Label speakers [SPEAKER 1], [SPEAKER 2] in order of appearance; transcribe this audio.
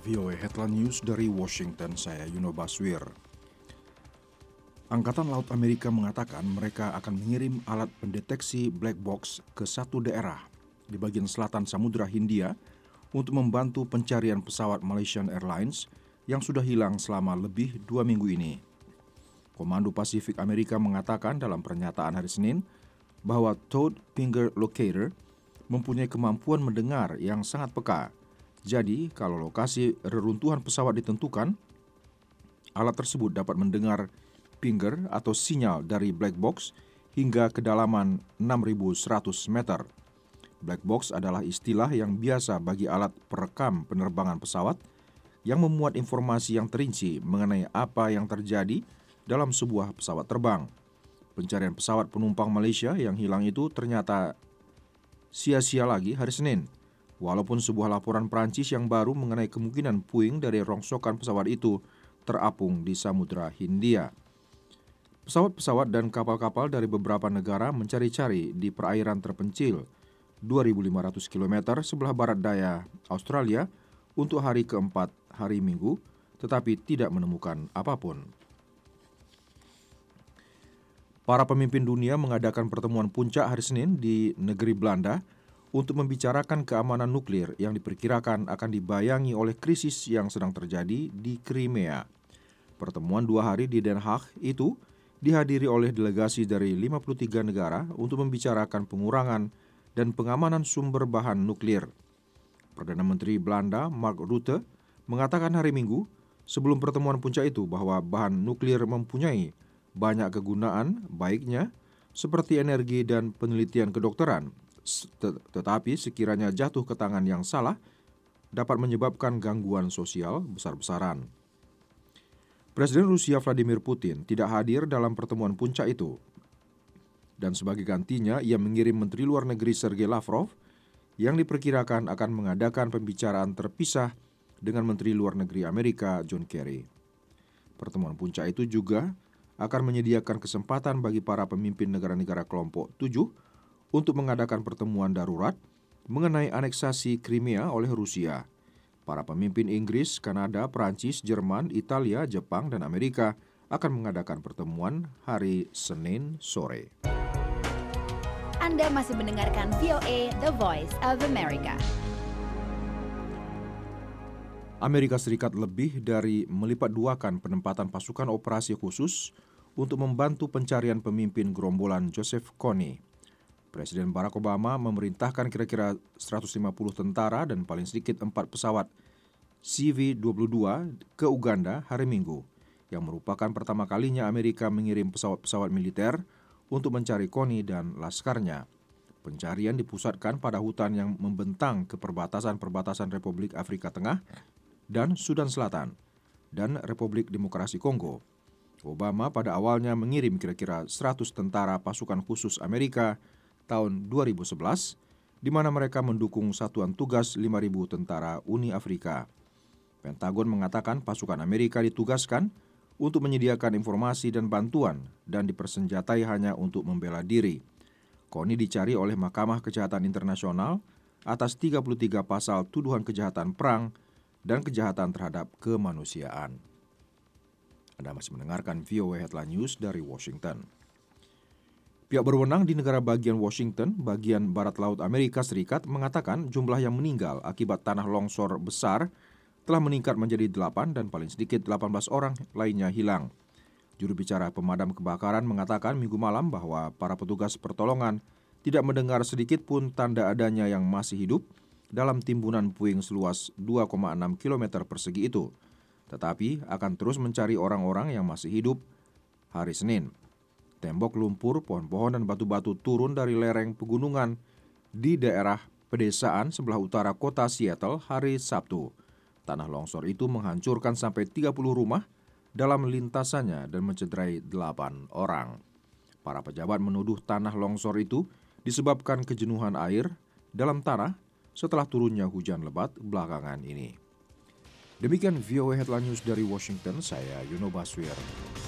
[SPEAKER 1] VOA Headline News dari Washington, saya Yuno Baswir. Angkatan Laut Amerika mengatakan mereka akan mengirim alat pendeteksi black box ke satu daerah di bagian selatan Samudra Hindia untuk membantu pencarian pesawat Malaysian Airlines yang sudah hilang selama lebih 2 minggu ini. Komando Pasifik Amerika mengatakan dalam pernyataan hari Senin bahwa Towed Finger Locator mempunyai kemampuan mendengar yang sangat peka. Jadi, kalau lokasi reruntuhan pesawat ditentukan, alat tersebut dapat mendengar finger atau sinyal dari black box hingga kedalaman 6.100 meter. Black box adalah istilah yang biasa bagi alat perekam penerbangan pesawat yang memuat informasi yang terinci mengenai apa yang terjadi dalam sebuah pesawat terbang. Pencarian pesawat penumpang Malaysia yang hilang itu ternyata sia-sia lagi hari Senin. Walaupun sebuah laporan Prancis yang baru mengenai kemungkinan puing dari rongsokan pesawat itu terapung di Samudra Hindia. Pesawat-pesawat dan kapal-kapal dari beberapa negara mencari-cari di perairan terpencil 2.500 km sebelah barat daya Australia untuk hari keempat hari Minggu, tetapi tidak menemukan apapun. Para pemimpin dunia mengadakan pertemuan puncak hari Senin di negeri Belanda untuk membicarakan keamanan nuklir yang diperkirakan akan dibayangi oleh krisis yang sedang terjadi di Crimea. Pertemuan 2 hari di Den Haag itu dihadiri oleh delegasi dari 53 negara untuk membicarakan pengurangan dan pengamanan sumber bahan nuklir. Perdana Menteri Belanda Mark Rutte mengatakan hari Minggu sebelum pertemuan puncak itu bahwa bahan nuklir mempunyai banyak kegunaan baiknya seperti energi dan penelitian kedokteran, tetapi sekiranya jatuh ke tangan yang salah dapat menyebabkan gangguan sosial besar-besaran. Presiden Rusia Vladimir Putin tidak hadir dalam pertemuan puncak itu. Dan sebagai gantinya, ia mengirim Menteri Luar Negeri Sergei Lavrov yang diperkirakan akan mengadakan pembicaraan terpisah dengan Menteri Luar Negeri Amerika John Kerry. Pertemuan puncak itu juga akan menyediakan kesempatan bagi para pemimpin negara-negara kelompok 7 untuk mengadakan pertemuan darurat mengenai aneksasi Crimea oleh Rusia. Para pemimpin Inggris, Kanada, Prancis, Jerman, Italia, Jepang, dan Amerika akan mengadakan pertemuan hari Senin sore.
[SPEAKER 2] Anda masih mendengarkan VOA, The Voice of America.
[SPEAKER 1] Amerika Serikat lebih dari melipat duakan penempatan pasukan operasi khusus untuk membantu pencarian pemimpin gerombolan Joseph Kony. Presiden Barack Obama memerintahkan kira-kira 150 tentara dan paling sedikit 4 pesawat CV-22 ke Uganda hari Minggu, yang merupakan pertama kalinya Amerika mengirim pesawat-pesawat militer untuk mencari Kony dan laskarnya. Pencarian dipusatkan pada hutan yang membentang ke perbatasan-perbatasan Republik Afrika Tengah dan Sudan Selatan dan Republik Demokrasi Kongo. Obama pada awalnya mengirim kira-kira 100 tentara pasukan khusus Amerika tahun 2011, di mana mereka mendukung satuan tugas 5.000 tentara Uni Afrika. Pentagon mengatakan pasukan Amerika ditugaskan untuk menyediakan informasi dan bantuan dan dipersenjatai hanya untuk membela diri. Kony dicari oleh Mahkamah Kejahatan Internasional atas 33 pasal tuduhan kejahatan perang dan kejahatan terhadap kemanusiaan. Anda masih mendengarkan VOA Headline News dari Washington. Pihak berwenang di negara bagian Washington, bagian barat laut Amerika Serikat, mengatakan jumlah yang meninggal akibat tanah longsor besar telah meningkat menjadi 8 dan paling sedikit 18 orang lainnya hilang. Juru bicara pemadam kebakaran mengatakan Minggu malam bahwa para petugas pertolongan tidak mendengar sedikit pun tanda adanya yang masih hidup dalam timbunan puing seluas 2,6 km persegi itu, tetapi akan terus mencari orang-orang yang masih hidup hari Senin. Tembok lumpur, pohon-pohon, dan batu-batu turun dari lereng pegunungan di daerah pedesaan sebelah utara kota Seattle hari Sabtu. Tanah longsor itu menghancurkan sampai 30 rumah dalam lintasannya dan mencederai 8 orang. Para pejabat menuduh tanah longsor itu disebabkan kejenuhan air dalam tanah setelah turunnya hujan lebat belakangan ini. Demikian VOA Headline News dari Washington, saya Yuno Baswir.